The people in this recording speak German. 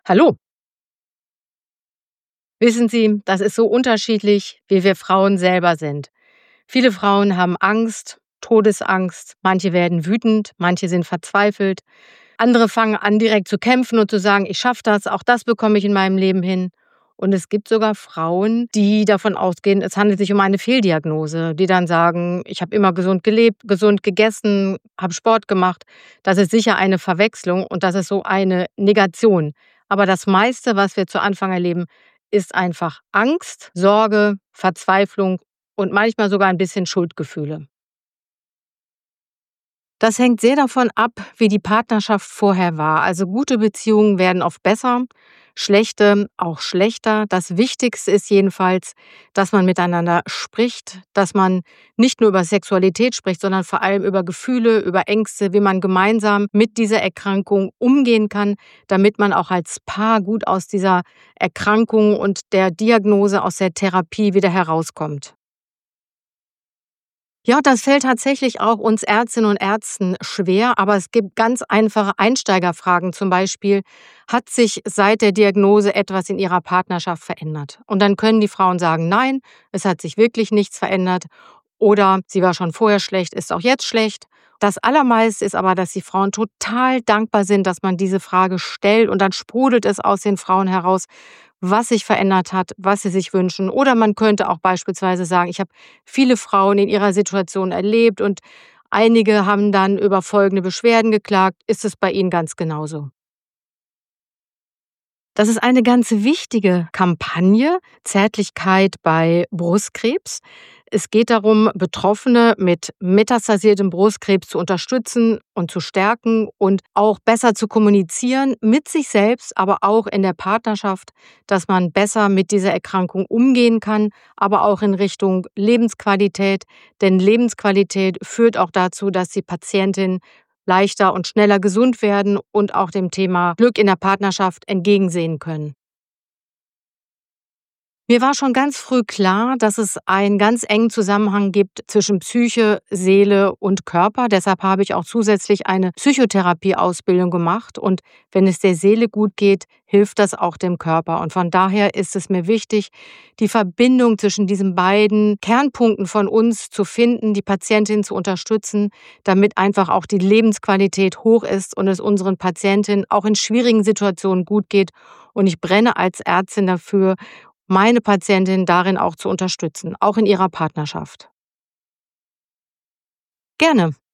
Hallo, wissen Sie, das ist so unterschiedlich, wie wir Frauen selber sind. Viele Frauen haben Angst, Todesangst, manche werden wütend, manche sind verzweifelt, andere fangen an, direkt zu kämpfen und zu sagen, ich schaffe das, auch das bekomme ich in meinem Leben hin. Und es gibt sogar Frauen, die davon ausgehen, es handelt sich um eine Fehldiagnose, die dann sagen, ich habe immer gesund gelebt, gesund gegessen, habe Sport gemacht. Das ist sicher eine Verwechslung und das ist so eine Negation. Aber das meiste, was wir zu Anfang erleben, ist einfach Angst, Sorge, Verzweiflung und manchmal sogar ein bisschen Schuldgefühle. Das hängt sehr davon ab, wie die Partnerschaft vorher war. Also gute Beziehungen werden oft besser, schlechte auch schlechter. Das Wichtigste ist jedenfalls, dass man miteinander spricht, dass man nicht nur über Sexualität spricht, sondern vor allem über Gefühle, über Ängste, wie man gemeinsam mit dieser Erkrankung umgehen kann, damit man auch als Paar gut aus dieser Erkrankung und der Diagnose, aus der Therapie wieder herauskommt. Ja, das fällt tatsächlich auch uns Ärztinnen und Ärzten schwer, aber es gibt ganz einfache Einsteigerfragen. Zum Beispiel, hat sich seit der Diagnose etwas in ihrer Partnerschaft verändert? Und dann können die Frauen sagen, nein, es hat sich wirklich nichts verändert. Oder sie war schon vorher schlecht, ist auch jetzt schlecht. Das Allermeiste ist aber, dass die Frauen total dankbar sind, dass man diese Frage stellt und dann sprudelt es aus den Frauen heraus, was sich verändert hat, was sie sich wünschen. Oder man könnte auch beispielsweise sagen, ich habe viele Frauen in ihrer Situation erlebt und einige haben dann über folgende Beschwerden geklagt. Ist es bei Ihnen ganz genauso? Das ist eine ganz wichtige Kampagne, Zärtlichkeit bei Brustkrebs. Es geht darum, Betroffene mit metastasiertem Brustkrebs zu unterstützen und zu stärken und auch besser zu kommunizieren mit sich selbst, aber auch in der Partnerschaft, dass man besser mit dieser Erkrankung umgehen kann, aber auch in Richtung Lebensqualität. Denn Lebensqualität führt auch dazu, dass die Patientin leichter und schneller gesund werden und auch dem Thema Glück in der Partnerschaft entgegensehen können. Mir war schon ganz früh klar, dass es einen ganz engen Zusammenhang gibt zwischen Psyche, Seele und Körper. Deshalb habe ich auch zusätzlich eine Psychotherapieausbildung gemacht. Und wenn es der Seele gut geht, hilft das auch dem Körper. Und von daher ist es mir wichtig, die Verbindung zwischen diesen beiden Kernpunkten von uns zu finden, die Patientin zu unterstützen, damit einfach auch die Lebensqualität hoch ist und es unseren Patientinnen auch in schwierigen Situationen gut geht. Und ich brenne als Ärztin dafür, meine Patientin darin auch zu unterstützen, auch in ihrer Partnerschaft. Gerne.